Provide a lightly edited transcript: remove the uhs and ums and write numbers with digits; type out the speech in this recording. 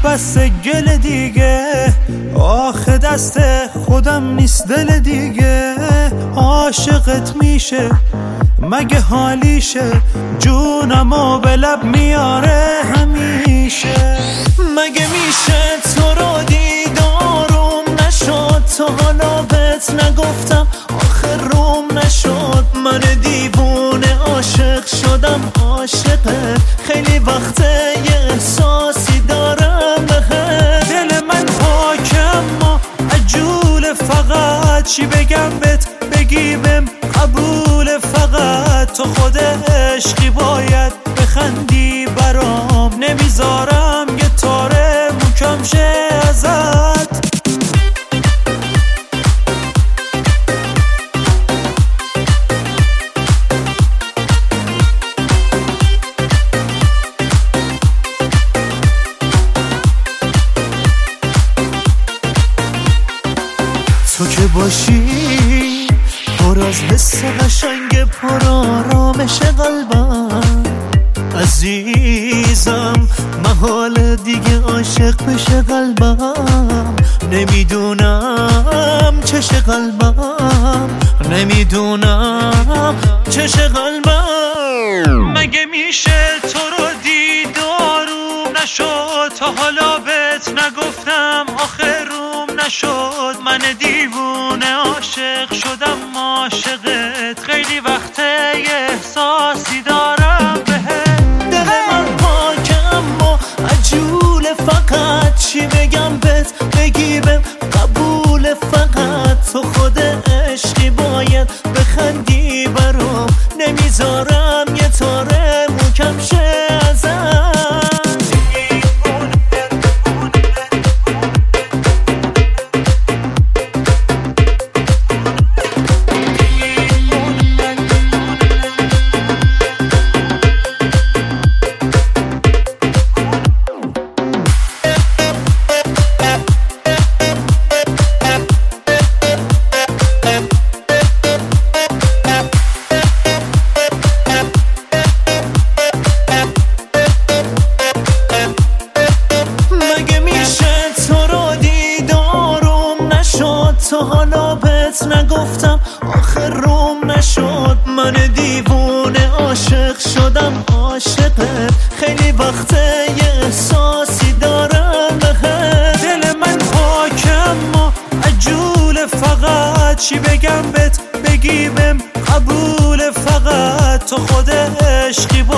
بسته گل دیگه، آخه دست خودم نیست دل دیگه. عاشقت میشه مگه حالیشه، جونمو به لب میاره همیشه. مگه میشه تو رو دیدارم نشد، تا حالا بهت نگفتم آخه روم نشد. من دیوونه عاشق شدم، عاشقه خیلی وقته یه احساسی دارم بهت. دل من پاکم ما عجول، فقط چی بگم بهت بگی بهم قبول. فقط تو خود عشقی باید بخندی برام، نمیذارم یه تاره مکم شه ازت. تو که باشی پر از حس قشنگ، پر آرامش قلبم عزیزم. محال دیگه عاشق بشه قلبم، نمیدونم چش قلبم، نمیدونم چش قلبم. مگه میشه تو رو دیدارم نشد، تا حالا بهت نگفتم آخه روم نشد. من دیوونه عاشق شدم، عاشقت خیلی وقته یه احساسی دارم بهت. دل من پاکم و عجوله، فقط چی بگم بهت بگی بهم قبول. فقط تو خود عشقی باید بخندی برام، نمیذارم یه تاره مکم شه ازت. تا حالا بهت نگفتم آخه روم نشد. من دیوونه عاشق شدم، عاشقت خیلی وقته یه احساسی دارم بهت. دل من پاکم و عجوله، فقط چی بگم بهت بگی بهم قبول. فقط تو خود عشقی